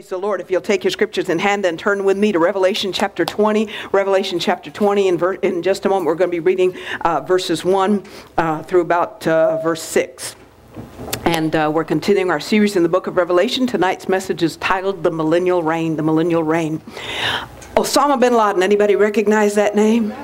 Praise the Lord. If you'll take your scriptures in hand and turn with me to Revelation chapter 20. Revelation chapter 20, in just a moment we're going to be reading verses 1 through about verse 6. And we're continuing our series in the book of Revelation. Tonight's message is titled The Millennial Reign, The Millennial Reign. Osama bin Laden, anybody recognize that name?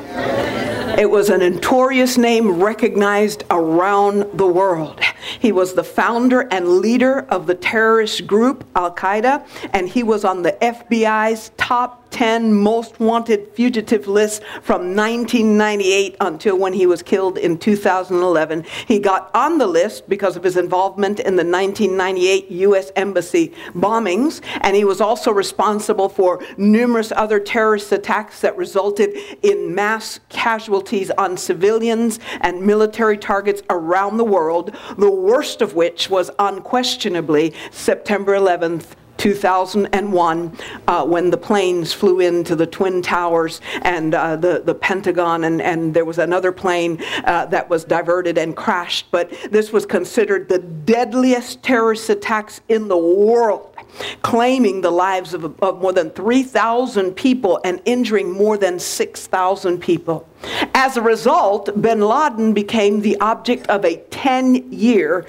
It was a notorious name recognized around the world. He was the founder and leader of the terrorist group Al-Qaeda, and he was on the FBI's top 10 most wanted fugitive list from 1998 until when he was killed in 2011. He got on the list because of his involvement in the 1998 U.S. Embassy bombings, and he was also responsible for numerous other terrorist attacks that resulted in mass casualties on civilians and military targets around the world, the worst of which was unquestionably September 11th, 2001, when the planes flew into the Twin Towers and the Pentagon, and there was another plane that was diverted and crashed. But this was considered the deadliest terrorist attacks in the world, claiming the lives of more than 3,000 people and injuring more than 6,000 people. As a result, bin Laden became the object of a 10-year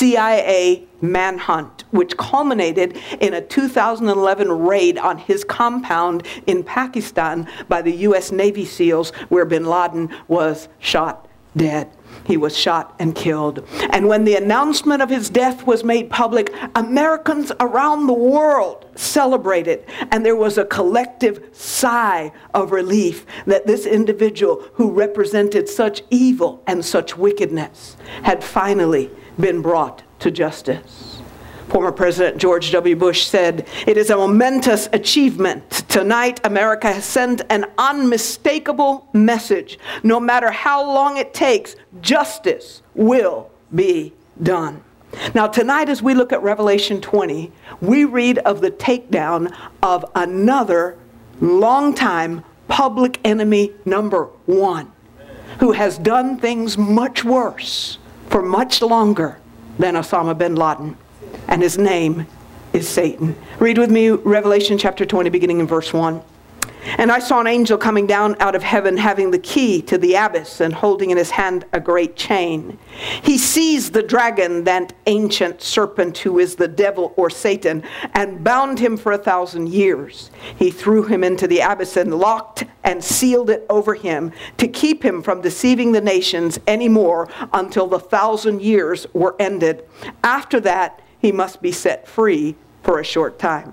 CIA manhunt, which culminated in a 2011 raid on his compound in Pakistan by the U.S. Navy SEALs, where bin Laden was shot dead. He was shot and killed. And when the announcement of his death was made public, Americans around the world celebrated. And there was a collective sigh of relief that this individual who represented such evil and such wickedness had finally been brought to justice. Former President George W. Bush said, "It is a momentous achievement. Tonight, America has sent an unmistakable message. No matter how long it takes, justice will be done." Now, tonight, as we look at Revelation 20, we read of the takedown of another longtime public enemy number one, who has done things much worse for much longer than Osama bin Laden. And his name is Satan. Read with me Revelation chapter 20, beginning in verse 1. "And I saw an angel coming down out of heaven, having the key to the abyss, and holding in his hand a great chain. He seized the dragon, that ancient serpent who is the devil or Satan, and bound him for 1,000 years. He threw him into the abyss and locked and sealed it over him, to keep him from deceiving the nations any more until the 1,000 years were ended. After that, he must be set free for a short time.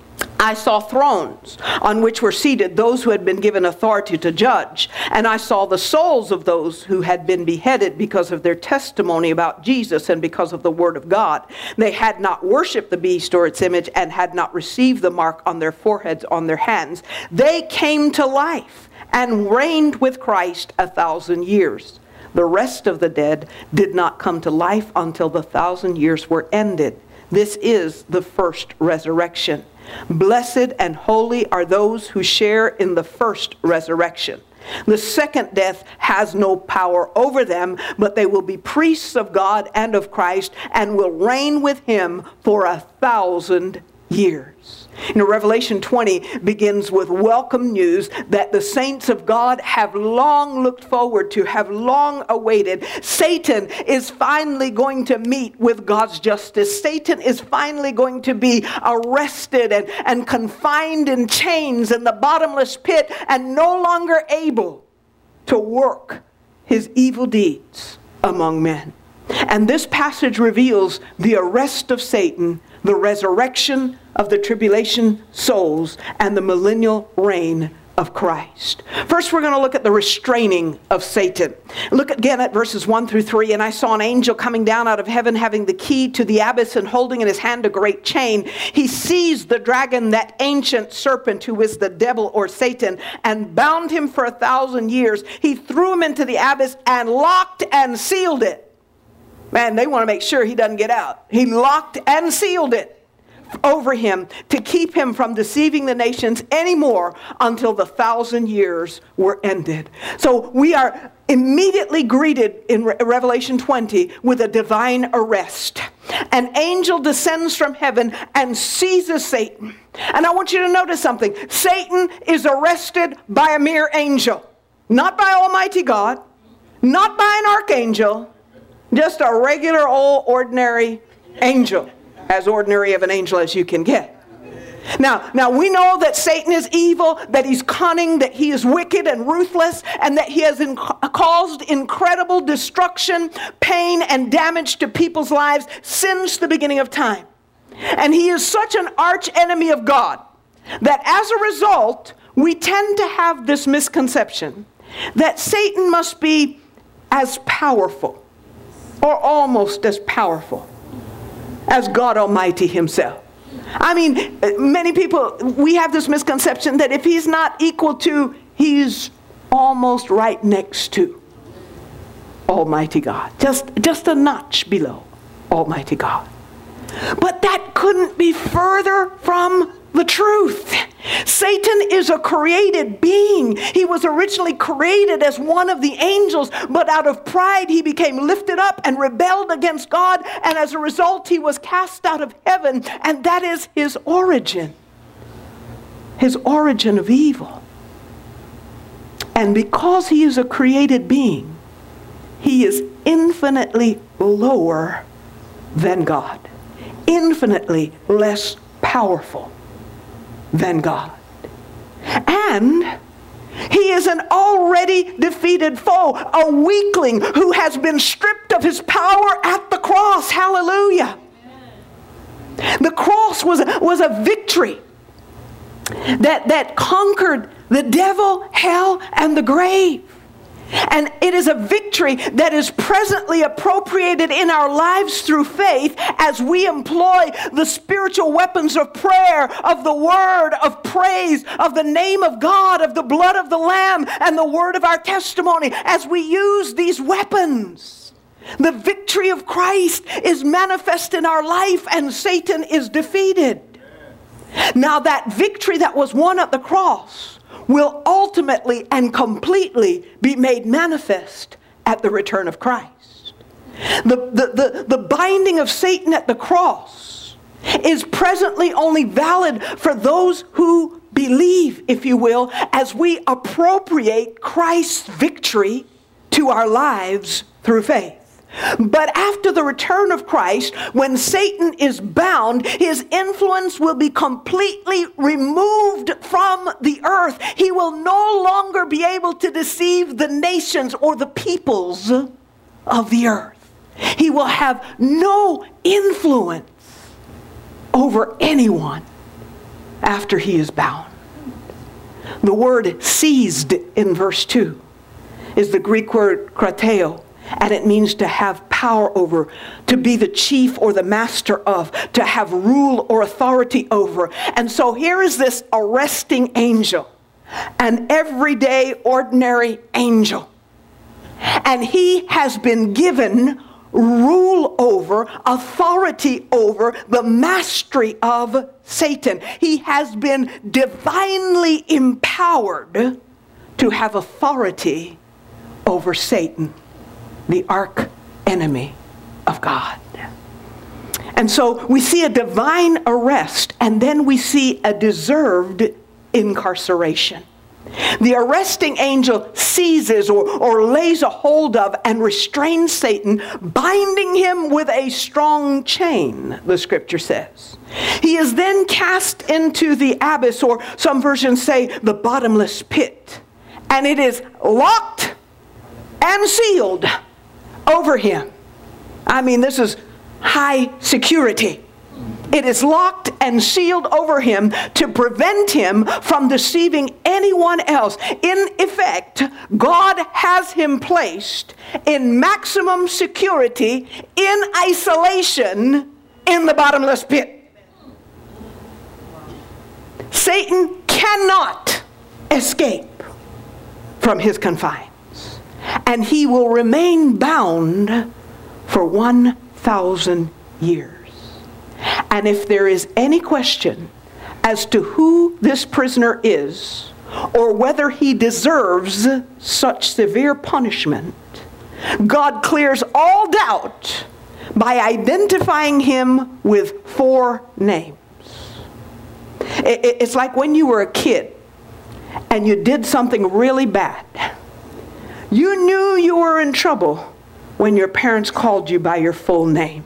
I saw thrones on which were seated those who had been given authority to judge. And I saw the souls of those who had been beheaded because of their testimony about Jesus and because of the word of God. They had not worshipped the beast or its image and had not received the mark on their foreheads, on their hands. They came to life and reigned with Christ 1,000 years. The rest of the dead did not come to life until the 1,000 years were ended. This is the first resurrection. Blessed and holy are those who share in the first resurrection. The second death has no power over them, but they will be priests of God and of Christ and will reign with him for 1,000 years. Revelation 20 begins with welcome news that the saints of God have long looked forward to, have long awaited. Satan is finally going to meet with God's justice. Satan is finally going to be arrested and confined in chains in the bottomless pit and no longer able to work his evil deeds among men. And this passage reveals the arrest of Satan, the resurrection of the tribulation souls, and the millennial reign of Christ. First, we're going to look at the restraining of Satan. Look again at verses 1 through 3. "And I saw an angel coming down out of heaven, having the key to the abyss and holding in his hand a great chain. He seized the dragon, that ancient serpent who is the devil or Satan, and bound him for 1,000 years. He threw him into the abyss and locked and sealed it." Man, they want to make sure he doesn't get out. He locked and sealed it over him to keep him from deceiving the nations anymore until the 1,000 years were ended. So we are immediately greeted in Revelation 20 with a divine arrest. an angel descends from heaven and seizes Satan. And I want you to notice something. Satan is arrested by a mere angel. Not by Almighty God. Not by an archangel. Just a regular old ordinary angel. As ordinary of an angel as you can get. Now we know that Satan is evil, that he's cunning, that he is wicked and ruthless, and that he has caused incredible destruction, pain, and damage to people's lives since the beginning of time. And he is such an arch enemy of God that as a result, we tend to have this misconception that Satan must be as powerful, or almost as powerful, as God Almighty himself. I mean, many people, we have this misconception that if he's not equal to, he's almost right next to Almighty God. Just a notch below Almighty God. But that couldn't be further from the truth. Satan is a created being. He was originally created as one of the angels, but out of pride he became lifted up and rebelled against God, and as a result he was cast out of heaven, and that is his origin of evil. And because he is a created being, he is infinitely lower than God, infinitely less powerful than God. And he is an already defeated foe, a weakling who has been stripped of his power at the cross. Hallelujah. The cross was a victory that conquered the devil, hell, and the grave. And it is a victory that is presently appropriated in our lives through faith as we employ the spiritual weapons of prayer, of the word, of praise, of the name of God, of the blood of the Lamb, and the word of our testimony. As we use these weapons, the victory of Christ is manifest in our life and Satan is defeated. Now that victory that was won at the cross will ultimately and completely be made manifest at the return of Christ. The binding of Satan at the cross is presently only valid for those who believe, if you will, as we appropriate Christ's victory to our lives through faith. But after the return of Christ, when Satan is bound, his influence will be completely removed from the earth. He will no longer be able to deceive the nations or the peoples of the earth. He will have no influence over anyone after he is bound. The word seized in verse 2 is the Greek word krateo. And it means to have power over, to be the chief or the master of, to have rule or authority over. And so here is this arresting angel, an everyday, ordinary angel. And he has been given rule over, authority over, the mastery of Satan. He has been divinely empowered to have authority over Satan, the arch enemy of God. And so we see a divine arrest, and then we see a deserved incarceration. The arresting angel seizes or lays a hold of and restrains Satan, binding him with a strong chain, the scripture says. He is then cast into the abyss, or some versions say the bottomless pit. And it is locked and sealed over him. I mean, this is high security. It is locked and sealed over him to prevent him from deceiving anyone else. In effect, God has him placed in maximum security, in isolation, in the bottomless pit. Satan cannot escape from his confines. And he will remain bound for 1,000 years. And if there is any question as to who this prisoner is, or whether he deserves such severe punishment, God clears all doubt by identifying him with 4 names. It's like when you were a kid and you did something really bad. You knew you were in trouble when your parents called you by your full name.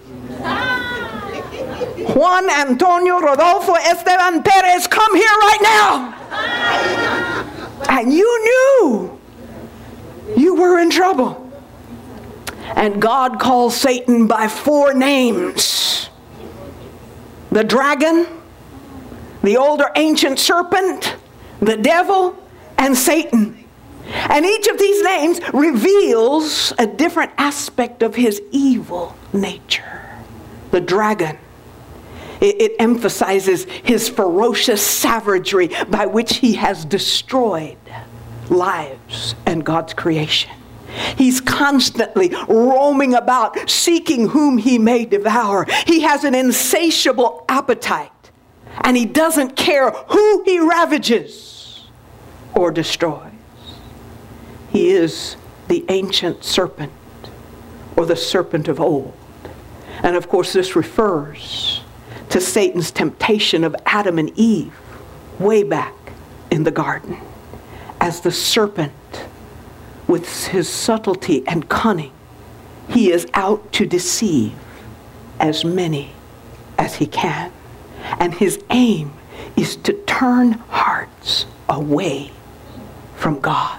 Juan Antonio Rodolfo Esteban Perez, come here right now. And you knew you were in trouble. And God calls Satan by 4 names. The dragon, the older ancient serpent, the devil, and Satan. And each of these names reveals a different aspect of his evil nature. The dragon, it emphasizes his ferocious savagery by which he has destroyed lives and God's creation. He's constantly roaming about, seeking whom he may devour. He has an insatiable appetite, and he doesn't care who he ravages or destroys. He is the ancient serpent, or the serpent of old. And of course, this refers to Satan's temptation of Adam and Eve way back in the garden, as the serpent, with his subtlety and cunning, he is out to deceive as many as he can. And his aim is to turn hearts away from God.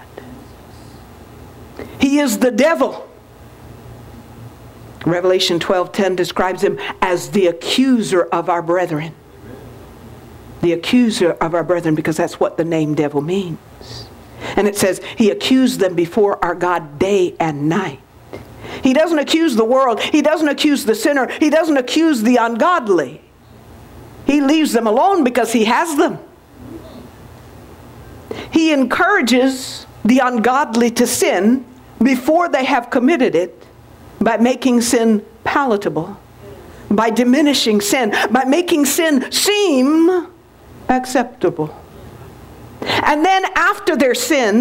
He is the devil. Revelation 12:10 describes him as the accuser of our brethren. The accuser of our brethren, because that's what the name devil means. And it says he accused them before our God day and night. He doesn't accuse the world. He doesn't accuse the sinner. He doesn't accuse the ungodly. He leaves them alone because he has them. He encourages the ungodly to sin before they have committed it, by making sin palatable, by diminishing sin, by making sin seem acceptable. And then after they've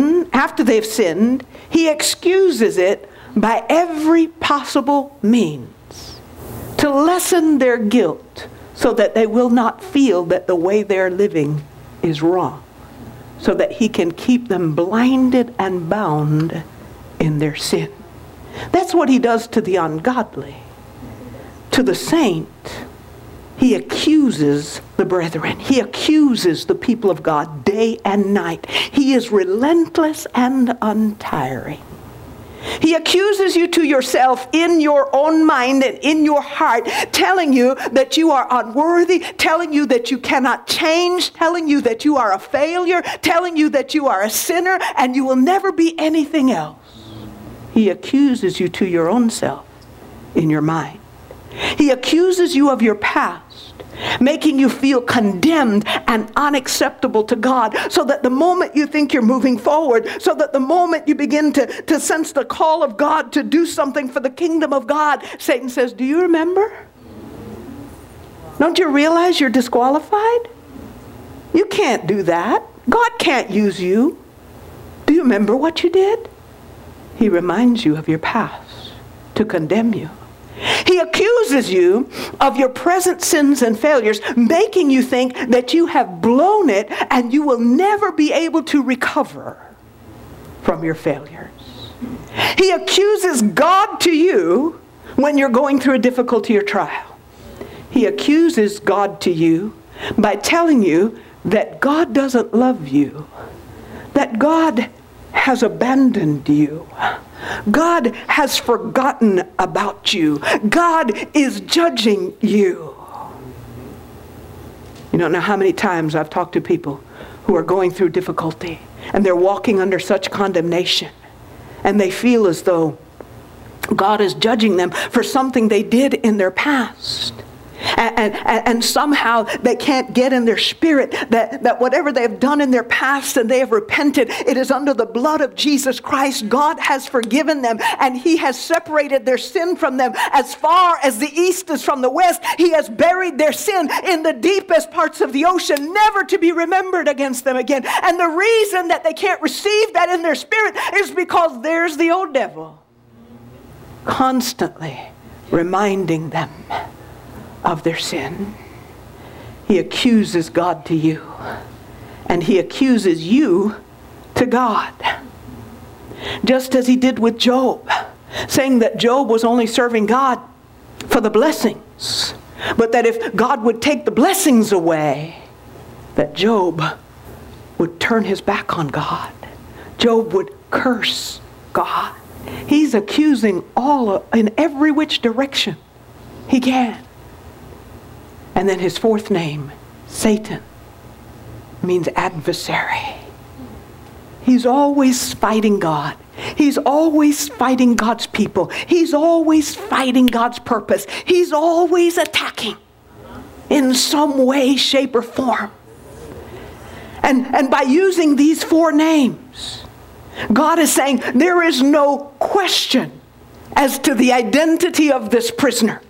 sinned, he excuses it by every possible means to lessen their guilt, so that they will not feel that the way they're living is wrong, so that he can keep them blinded and bound in their sin. That's what he does to the ungodly. To the saint, he accuses the brethren. He accuses the people of God day and night. He is relentless and untiring. He accuses you to yourself in your own mind and in your heart, telling you that you are unworthy, telling you that you cannot change, telling you that you are a failure, telling you that you are a sinner and you will never be anything else. He accuses you to your own self in your mind. He accuses you of your past, making you feel condemned and unacceptable to God, so that the moment you think you're moving forward, so that the moment you begin to sense the call of God to do something for the kingdom of God, Satan says, do you remember? Don't you realize you're disqualified? You can't do that. God can't use you. Do you remember what you did? He reminds you of your past to condemn you. He accuses you of your present sins and failures, making you think that you have blown it and you will never be able to recover from your failures. He accuses God to you when you're going through a difficulty or trial. He accuses God to you by telling you that God doesn't love you, that God has abandoned you. God has forgotten about you. God is judging you. You don't know how many times I've talked to people who are going through difficulty and they're walking under such condemnation, and they feel as though God is judging them for something they did in their past. And somehow they can't get in their spirit that whatever they've done in their past and they have repented, it is under the blood of Jesus Christ. God has forgiven them and he has separated their sin from them as far as the east is from the west. He has buried their sin in the deepest parts of the ocean, never to be remembered against them again. And the reason that they can't receive that in their spirit is because there's the old devil constantly reminding them of their sin. He accuses God to you, and he accuses you to God. Just as he did with Job, saying that Job was only serving God for the blessings, but that if God would take the blessings away, that Job would turn his back on God. Job would curse God. He's accusing in every which direction he can. And then his fourth name, Satan, means adversary. He's always fighting God. He's always fighting God's people. He's always fighting God's purpose. He's always attacking in some way, shape, or form. And by using these four names, God is saying there is no question as to the identity of this prisoner.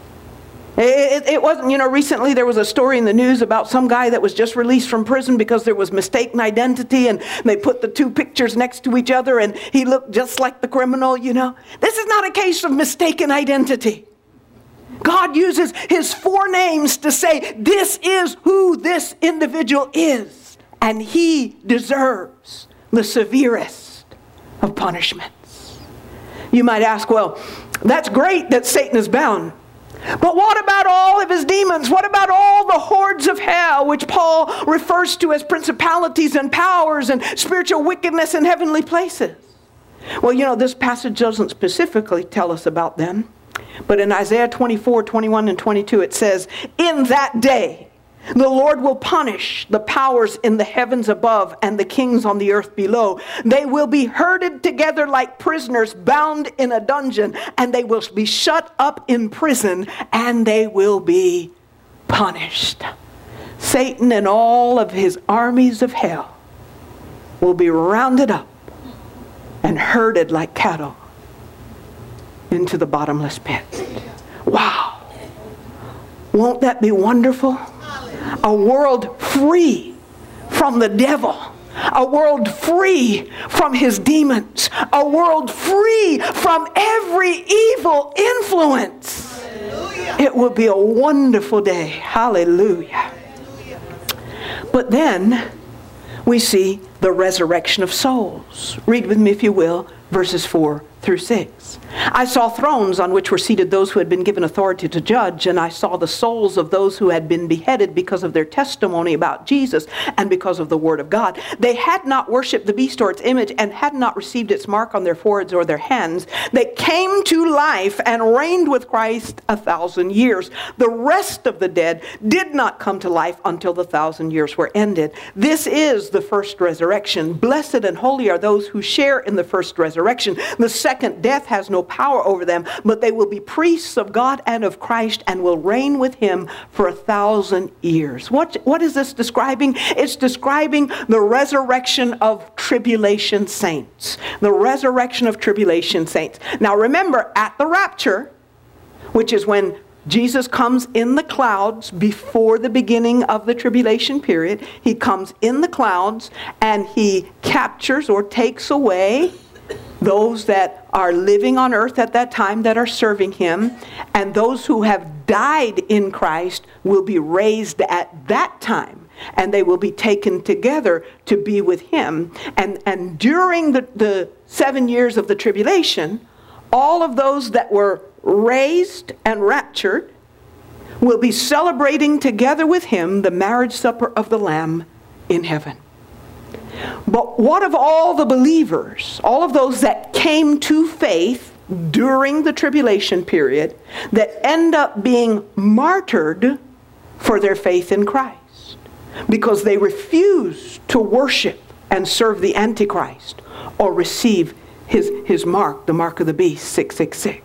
It wasn't, recently there was a story in the news about some guy that was just released from prison because there was mistaken identity, and they put the two pictures next to each other and he looked just like the criminal, This is not a case of mistaken identity. God uses his four names to say this is who this individual is, and he deserves the severest of punishments. You might ask, well, that's great that Satan is bound. But what about all of his demons? What about all the hordes of hell, which Paul refers to as principalities and powers and spiritual wickedness in heavenly places? Well, this passage doesn't specifically tell us about them. But in Isaiah 24, 21, and 22, it says, in that day, the Lord will punish the powers in the heavens above and the kings on the earth below. They will be herded together like prisoners bound in a dungeon, and they will be shut up in prison, and they will be punished. Satan and all of his armies of hell will be rounded up and herded like cattle into the bottomless pit. Wow. Won't that be wonderful? A world free from the devil. A world free from his demons. A world free from every evil influence. Hallelujah. It will be a wonderful day. Hallelujah. But then we see the resurrection of souls. Read with me, if you will, verses 4 through 6. I saw thrones on which were seated those who had been given authority to judge, and I saw the souls of those who had been beheaded because of their testimony about Jesus and because of the word of God. They had not worshipped the beast or its image and had not received its mark on their foreheads or their hands. They came to life and reigned with Christ 1,000 years. The rest of the dead did not come to life until the 1,000 years were ended. This is the first resurrection. Blessed and holy are those who share in the first resurrection. The second death has no power over them, but they will be priests of God and of Christ and will reign with him for 1,000 years. What is this describing? It's describing the resurrection of tribulation saints. The resurrection of tribulation saints. Now remember, at the rapture, which is when Jesus comes in the clouds before the beginning of the tribulation period, he comes in the clouds and he captures or takes away those that are living on earth at that time that are serving him, and those who have died in Christ will be raised at that time, and they will be taken together to be with him. And during the 7 years of the tribulation, all of those that were raised and raptured will be celebrating together with him the marriage supper of the Lamb in heaven. But what of all the believers, all of those that came to faith during the tribulation period that end up being martyred for their faith in Christ because they refuse to worship and serve the Antichrist or receive his mark, the mark of the beast, 666.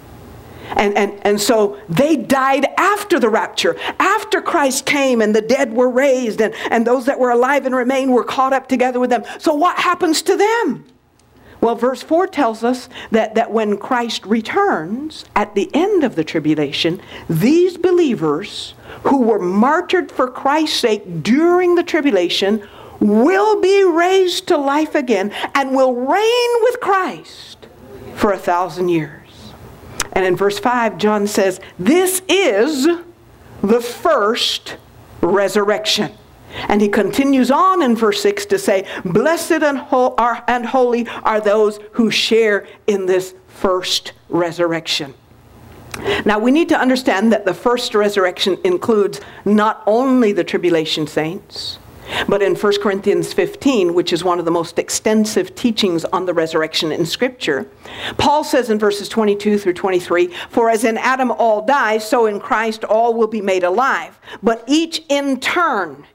And so they died after the rapture, after Christ came and the dead were raised and those that were alive and remained were caught up together with them. So what happens to them? Well, verse 4 tells us that when Christ returns at the end of the tribulation, these believers who were martyred for Christ's sake during the tribulation will be raised to life again and will reign with Christ for 1,000 years. And in verse 5, John says, this is the first resurrection. And he continues on in verse 6 to say, blessed and holy are those who share in this first resurrection. Now we need to understand that the first resurrection includes not only the tribulation saints, but in 1 Corinthians 15, which is one of the most extensive teachings on the resurrection in Scripture, Paul says in verses 22 through 23, for as in Adam all die, so in Christ all will be made alive. But each in turn,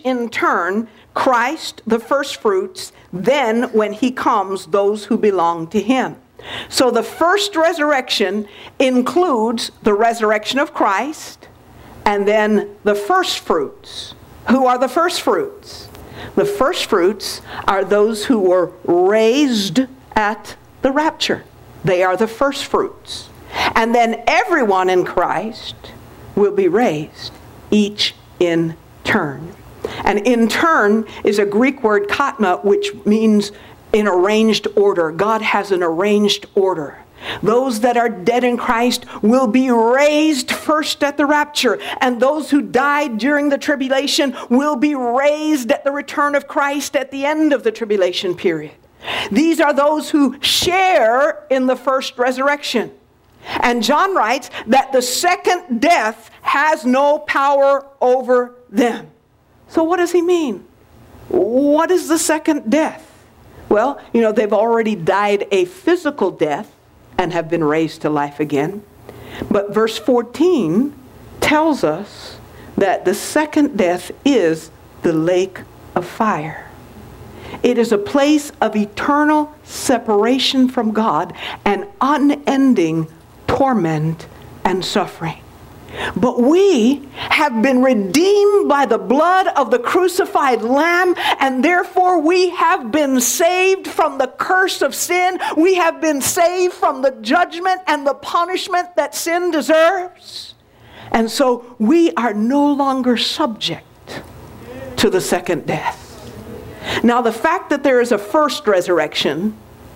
Christ the first fruits, then when he comes, those who belong to him. So the first resurrection includes the resurrection of Christ, and then the first fruits. Who are the first fruits? The first fruits are those who were raised at the rapture. They are the first fruits. And then everyone in Christ will be raised, each in turn. And in turn is a Greek word katma, which means in arranged order. God has an arranged order. Those that are dead in Christ will be raised first at the rapture, and those who died during the tribulation will be raised at the return of Christ at the end of the tribulation period. These are those who share in the first resurrection. And John writes that the second death has no power over them. So what does he mean? What is the second death? Well, they've already died a physical death and have been raised to life again. But verse 14 tells us that the second death is the lake of fire. It is a place of eternal separation from God and unending torment and suffering. But we have been redeemed by the blood of the crucified Lamb, and therefore we have been saved from the curse of sin. We have been saved from the judgment and the punishment that sin deserves. And so we are no longer subject to the second death. Now, the fact that there is a first resurrection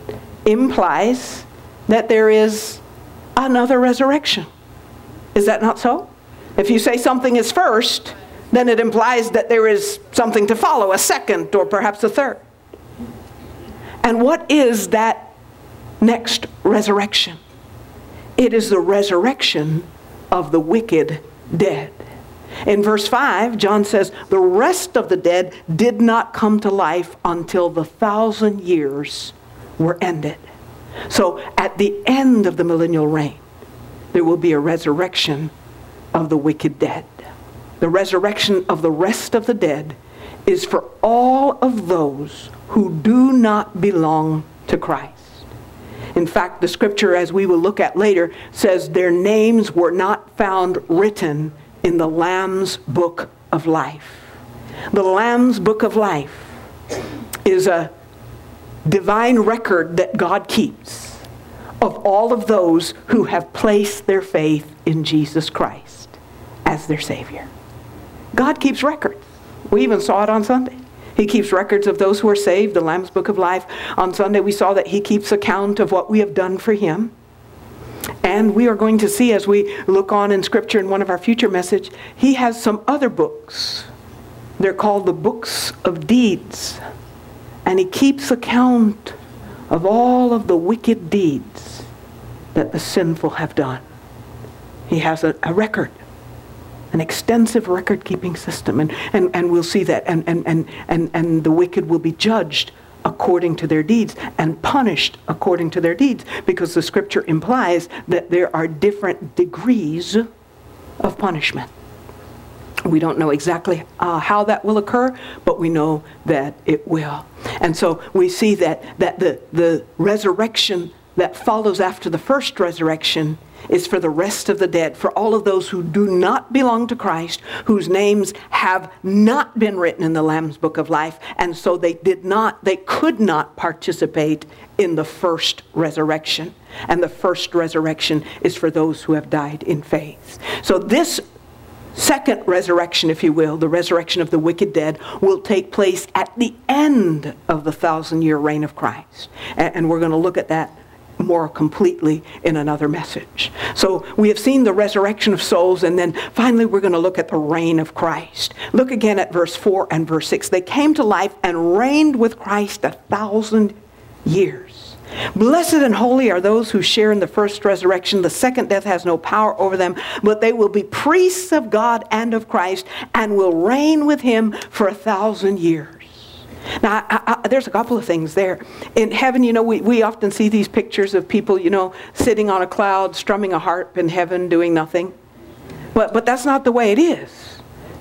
implies that there is another resurrection. Is that not so? If you say something is first, then it implies that there is something to follow, a second or perhaps a third. And what is that next resurrection? It is the resurrection of the wicked dead. In verse 5, John says, the rest of the dead did not come to life until the 1,000 years were ended. So at the end of the millennial reign, there will be a resurrection of the wicked dead. The resurrection of the rest of the dead is for all of those who do not belong to Christ. In fact, the scripture, as we will look at later, says their names were not found written in the Lamb's Book of Life. The Lamb's Book of Life is a divine record that God keeps of all of those who have placed their faith in Jesus Christ as their Savior. God keeps records. We even saw it on Sunday. He keeps records of those who are saved, the Lamb's Book of Life. On Sunday we saw that he keeps account of what we have done for him. And we are going to see, as we look on in Scripture in one of our future messages, he has some other books. They're called the books of deeds. And he keeps account of all of the wicked deeds that the sinful have done. He has a record, an extensive record-keeping system, and we'll see that, and the wicked will be judged according to their deeds and punished according to their deeds, because the scripture implies that there are different degrees of punishment. We don't know exactly how that will occur, but we know that it will. And so we see that the resurrection that follows after the first resurrection is for the rest of the dead, for all of those who do not belong to Christ, whose names have not been written in the Lamb's Book of Life, and so they could not participate in the first resurrection. And the first resurrection is for those who have died in faith. So this second resurrection, if you will, the resurrection of the wicked dead, will take place at the end of the 1,000-year reign of Christ. And we're going to look at that more completely in another message. So we have seen the resurrection of souls, and then finally we're going to look at the reign of Christ. Look again at verse 4 and verse 6. They came to life and reigned with Christ 1,000 years. Blessed and holy are those who share in the first resurrection. The second death has no power over them, but they will be priests of God and of Christ and will reign with him for 1,000 years. Now, there's a couple of things there. In heaven, we often see these pictures of people, sitting on a cloud, strumming a harp in heaven, doing nothing. But that's not the way it is.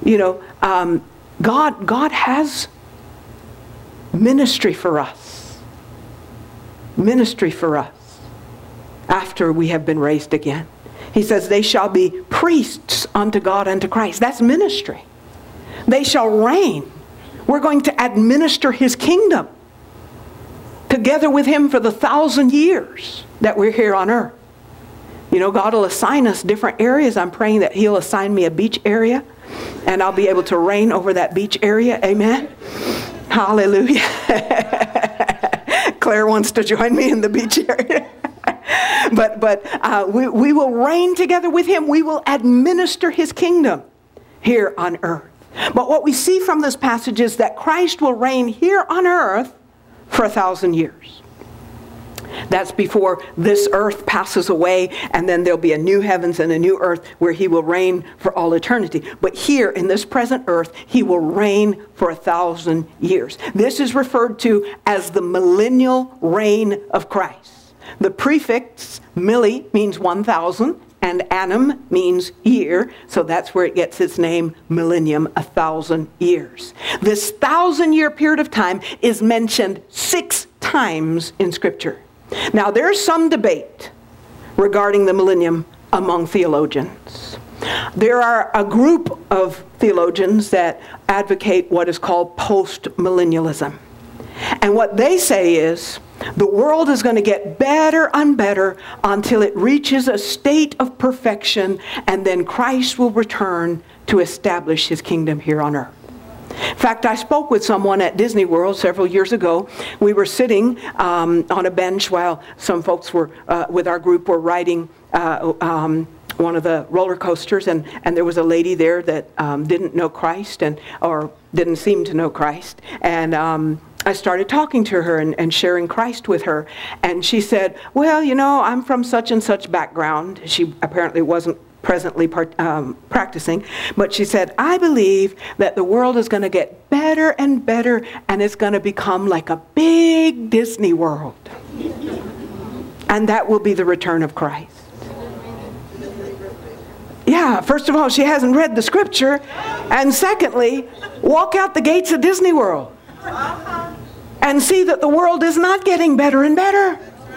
God has ministry for us. Ministry for us after we have been raised again. He says, they shall be priests unto God and to Christ. That's ministry. They shall reign. We're going to administer his kingdom together with him for the 1,000 years that we're here on earth. God will assign us different areas. I'm praying that he'll assign me a beach area and I'll be able to reign over that beach area. Amen. Hallelujah. Claire wants to join me in the beach area. But we will reign together with him. We will administer his kingdom here on earth. But what we see from this passage is that Christ will reign here on earth for 1,000 years. That's before this earth passes away, and then there'll be a new heavens and a new earth where he will reign for all eternity. But here in this present earth, he will reign for 1,000 years. This is referred to as the millennial reign of Christ. The prefix milli means 1,000. And annum means year, so that's where it gets its name, millennium, 1,000 years. This 1,000-year period of time is mentioned 6 times in Scripture. Now, there's some debate regarding the millennium among theologians. There are a group of theologians that advocate what is called post-millennialism. And what they say is, the world is going to get better and better until it reaches a state of perfection, and then Christ will return to establish his kingdom here on earth. In fact, I spoke with someone at Disney World several years ago. We were sitting on a bench while some folks were, with our group, were riding one of the roller coasters, and there was a lady there that didn't know Christ or didn't seem to know Christ. And I started talking to her and sharing Christ with her. And she said, well, I'm from such and such background. She apparently wasn't presently practicing. But she said, I believe that the world is going to get better and better, and it's going to become like a big Disney World. And that will be the return of Christ. Yeah, first of all, she hasn't read the scripture. And secondly, walk out the gates of Disney World and see that the world is not getting better and better.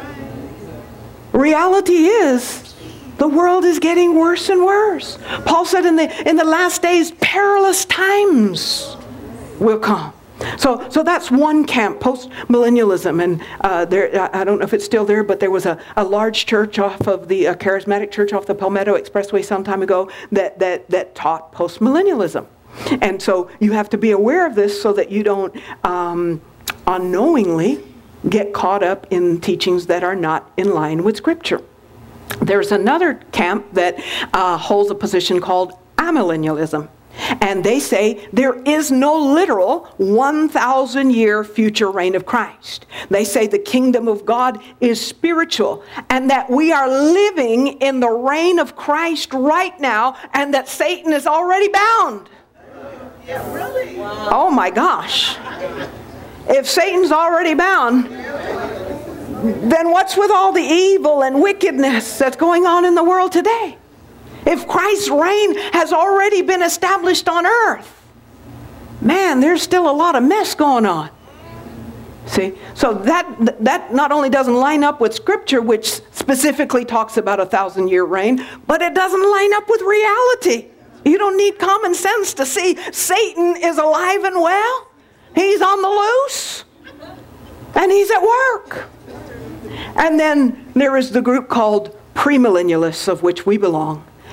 Reality is, the world is getting worse and worse. Paul said in the last days, perilous times will come. So that's one camp, post-millennialism. And I don't know if it's still there, but there was a large church off of the charismatic church off the Palmetto Expressway some time ago that taught post-millennialism. And so you have to be aware of this so that you don't unknowingly get caught up in teachings that are not in line with Scripture. There's another camp that holds a position called amillennialism. And they say there is no literal 1,000-year future reign of Christ. They say the kingdom of God is spiritual and that we are living in the reign of Christ right now, and that Satan is already bound. Yeah, really? Wow. Oh my gosh. If Satan's already bound, then what's with all the evil and wickedness that's going on in the world today? If Christ's reign has already been established on earth, man, there's still a lot of mess going on. See? So that not only doesn't line up with Scripture, which specifically talks about a 1,000-year reign, but it doesn't line up with reality. You don't need common sense to see Satan is alive and well. He's on the loose. And he's at work. And then there is the group called premillennialists, of which we belong.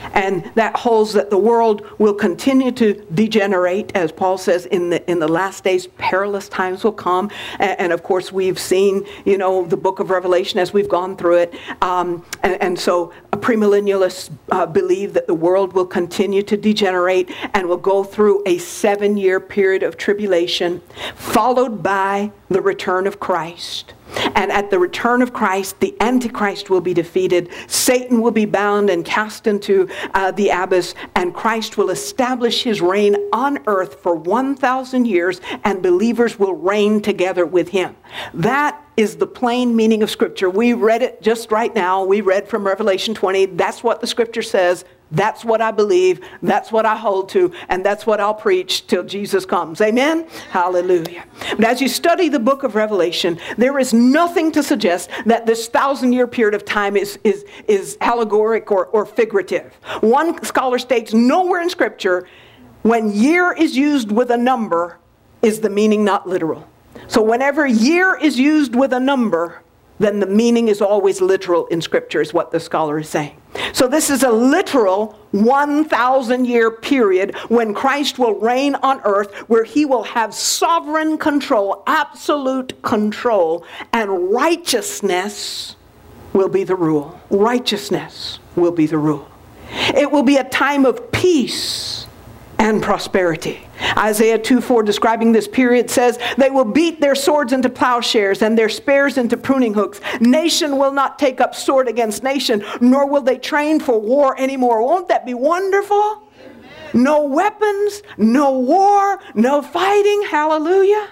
And that holds that the world will continue to degenerate, as Paul says, in the last days, perilous times will come. And of course, we've seen, the book of Revelation as we've gone through it. And so premillennialists believe that the world will continue to degenerate and will go through a 7-year period of tribulation, followed by the return of Christ. And at the return of Christ, the Antichrist will be defeated. Satan will be bound and cast into the abyss. And Christ will establish his reign on earth for 1,000 years. And believers will reign together with him. That is the plain meaning of Scripture. We read it just right now. We read from Revelation 20. That's what the Scripture says. That's what I believe. That's what I hold to. And that's what I'll preach till Jesus comes. Amen? Hallelujah. But as you study the book of Revelation, there is nothing to suggest that this 1,000-year period of time is allegoric or figurative. One scholar states nowhere in Scripture, when year is used with a number, is the meaning not literal. So whenever year is used with a number, then the meaning is always literal in Scripture, is what the scholar is saying. So this is a literal 1,000-year period when Christ will reign on earth, where he will have sovereign control, absolute control, and righteousness will be the rule. Righteousness will be the rule. It will be a time of peace and prosperity. Isaiah 2:4, describing this period, says, "They will beat their swords into plowshares and their spears into pruning hooks. Nation will not take up sword against nation, nor will they train for war anymore." Won't that be wonderful? Amen. No weapons, no war, no fighting. Hallelujah.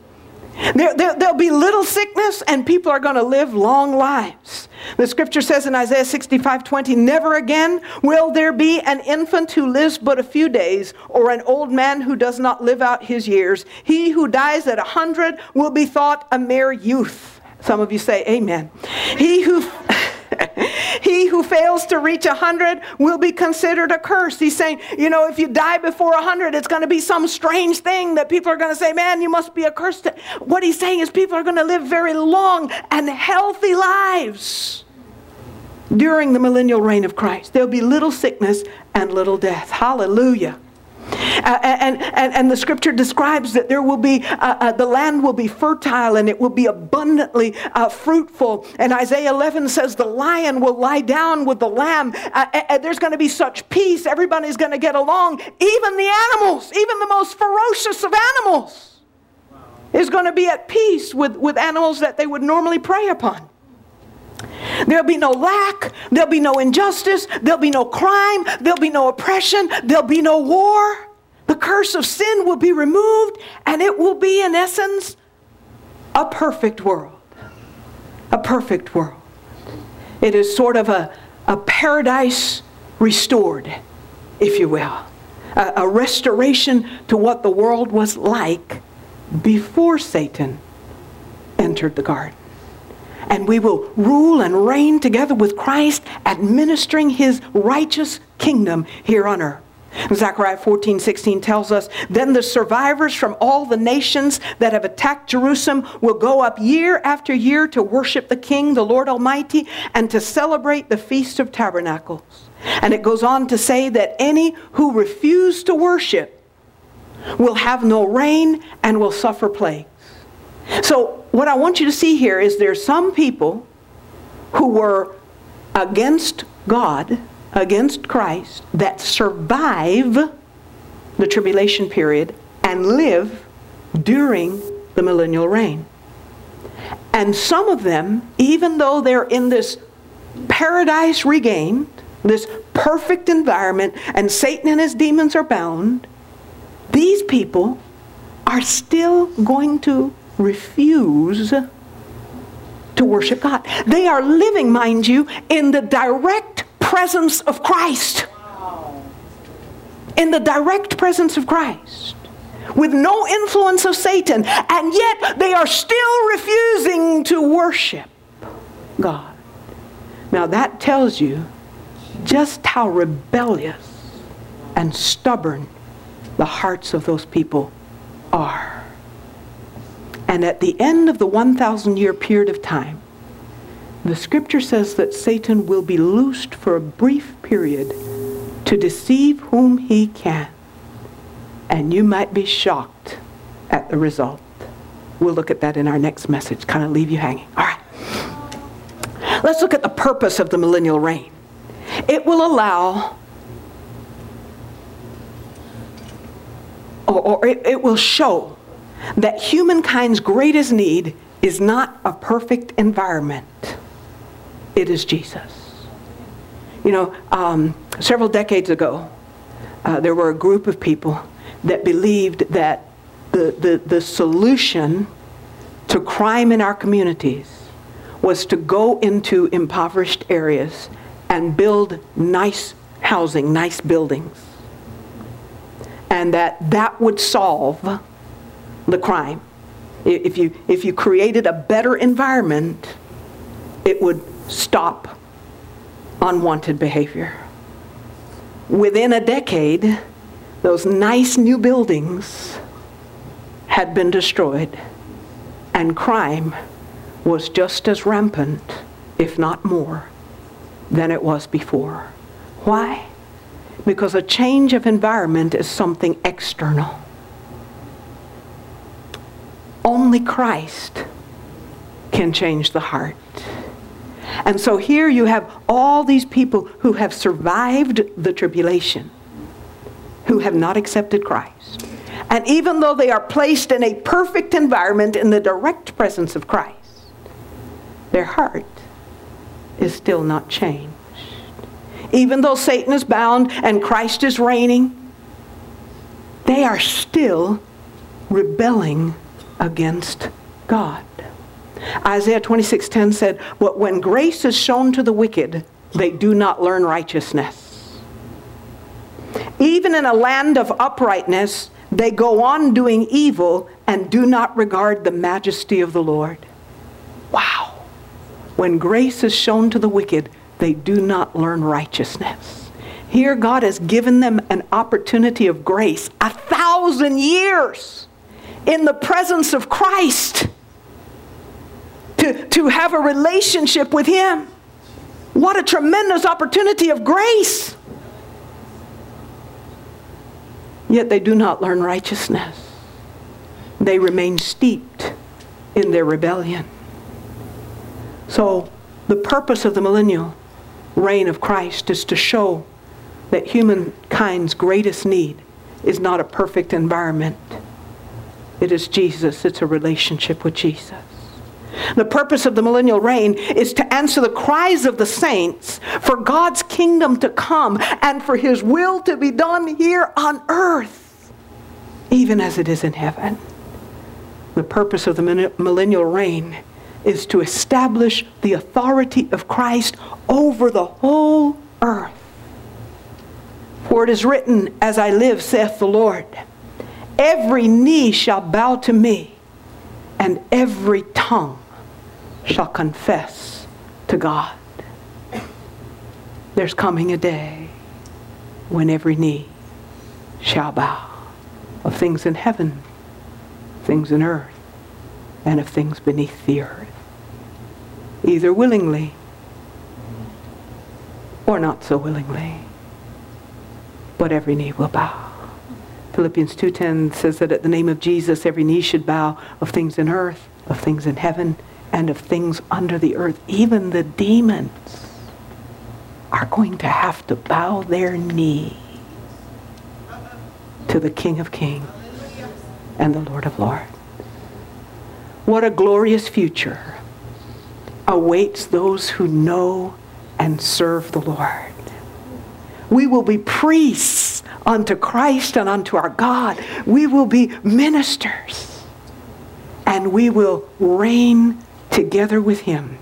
There'll be little sickness, and people are going to live long lives. The Scripture says in Isaiah 65:20, "Never again will there be an infant who lives but a few days, or an old man who does not live out his years. He who dies at 100 will be thought a mere youth." Some of you say amen. He who fails to reach 100 will be considered accursed. He's saying, if you die before 100, it's going to be some strange thing that people are going to say, man, you must be accursed. What he's saying is people are going to live very long and healthy lives during the millennial reign of Christ. There'll be little sickness and little death. Hallelujah. And the Scripture describes that there will be, the land will be fertile and it will be abundantly fruitful. And Isaiah 11 says the lion will lie down with the lamb. There's going to be such peace. Everybody's going to get along. Even the animals, even the most ferocious of animals, is going to be at peace with animals that they would normally prey upon. There'll be no lack, there'll be no injustice, there'll be no crime, there'll be no oppression, there'll be no war. The curse of sin will be removed, and it will be, in essence, a perfect world. A perfect world. It is sort of a paradise restored, if you will. A restoration to what the world was like before Satan entered the garden. And we will rule and reign together with Christ, administering his righteous kingdom here on earth. Zechariah 14:16 tells us, "Then the survivors from all the nations that have attacked Jerusalem will go up year after year to worship the King, the Lord Almighty, and to celebrate the Feast of Tabernacles." And it goes on to say that any who refuse to worship will have no rain and will suffer plagues. So what I want you to see here is there's some people who were against God, against Christ, that survive the tribulation period and live during the millennial reign. And some of them, even though they're in this paradise regained, this perfect environment, and Satan and his demons are bound, these people are still going to refuse to worship God. They are living, mind you, in the direct presence of Christ. In the direct presence of Christ. With no influence of Satan. And yet they are still refusing to worship God. Now that tells you just how rebellious and stubborn the hearts of those people are. And at the end of the 1,000-year period of time, the Scripture says that Satan will be loosed for a brief period to deceive whom he can. And you might be shocked at the result. We'll look at that in our next message, kind of leave you hanging. All right. Let's look at the purpose of the millennial reign. It will allow, or it will show that humankind's greatest need is not a perfect environment. It is Jesus. You know, several decades ago, there were a group of people that believed that the solution to crime in our communities was to go into impoverished areas and build nice housing, nice buildings. And that would solve the crime. If you created a better environment, it would stop unwanted behavior. Within a decade, those nice new buildings had been destroyed, and crime was just as rampant, if not more, than it was before. Why? Because a change of environment is something external. Only Christ can change the heart. And so here you have all these people who have survived the tribulation, who have not accepted Christ. And even though they are placed in a perfect environment in the direct presence of Christ, their heart is still not changed. Even though Satan is bound and Christ is reigning, they are still rebelling against God. Isaiah 26:10 said, "But when grace is shown to the wicked, they do not learn righteousness. Even in a land of uprightness, they go on doing evil and do not regard the majesty of the Lord." Wow. When grace is shown to the wicked, they do not learn righteousness. Here God has given them an opportunity of grace, 1,000 years in the presence of Christ, to have a relationship with Him. What a tremendous opportunity of grace. Yet they do not learn righteousness. They remain steeped in their rebellion. So the purpose of the millennial reign of Christ is to show that humankind's greatest need is not a perfect environment. It is Jesus. It's a relationship with Jesus. The purpose of the millennial reign is to answer the cries of the saints for God's kingdom to come and for His will to be done here on earth, even as it is in heaven. The purpose of the millennial reign is to establish the authority of Christ over the whole earth. For it is written, "As I live, saith the Lord, every knee shall bow to me, and every tongue shall confess to God." There's coming a day when every knee shall bow, of things in heaven, things in earth, and of things beneath the earth, either willingly or not so willingly, but every knee will bow. Philippians 2:10 says that at the name of Jesus, every knee should bow, of things in earth, of things in heaven, and of things under the earth. Even the demons are going to have to bow their knee to the King of Kings and the Lord of Lords. What a glorious future awaits those who know and serve the Lord. We will be priests unto Christ and unto our God. We will be ministers, and we will reign together with Him.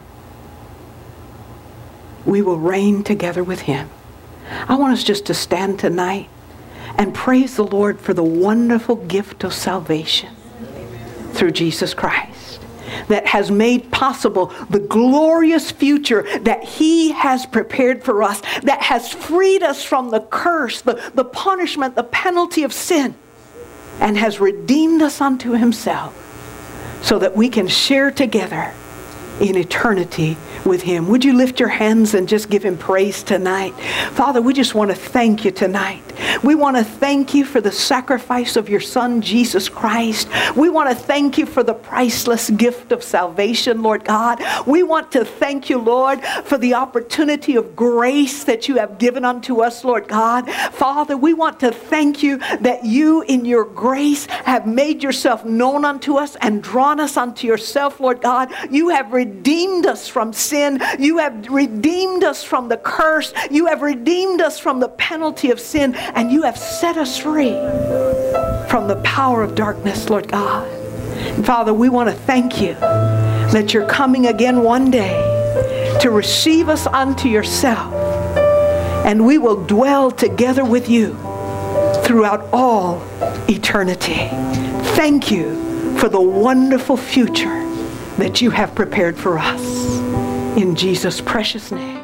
We will reign together with Him. I want us just to stand tonight and praise the Lord for the wonderful gift of salvation through Jesus Christ that has made possible the glorious future that He has prepared for us, that has freed us from the curse, the punishment, the penalty of sin, and has redeemed us unto Himself so that we can share together in eternity with Him. Would you lift your hands and just give Him praise tonight? Father, we just want to thank you tonight. We want to thank you for the sacrifice of your Son, Jesus Christ. We want to thank you for the priceless gift of salvation, Lord God. We want to thank you, Lord, for the opportunity of grace that you have given unto us, Lord God. Father, we want to thank you that you, in your grace, have made yourself known unto us and drawn us unto yourself, Lord God. You have redeemed us from sin. You have redeemed us from the curse. You have redeemed us from the penalty of sin. And you have set us free from the power of darkness, Lord God. And Father, we want to thank you that you're coming again one day to receive us unto yourself. And we will dwell together with you throughout all eternity. Thank you for the wonderful future that you have prepared for us. In Jesus' precious name.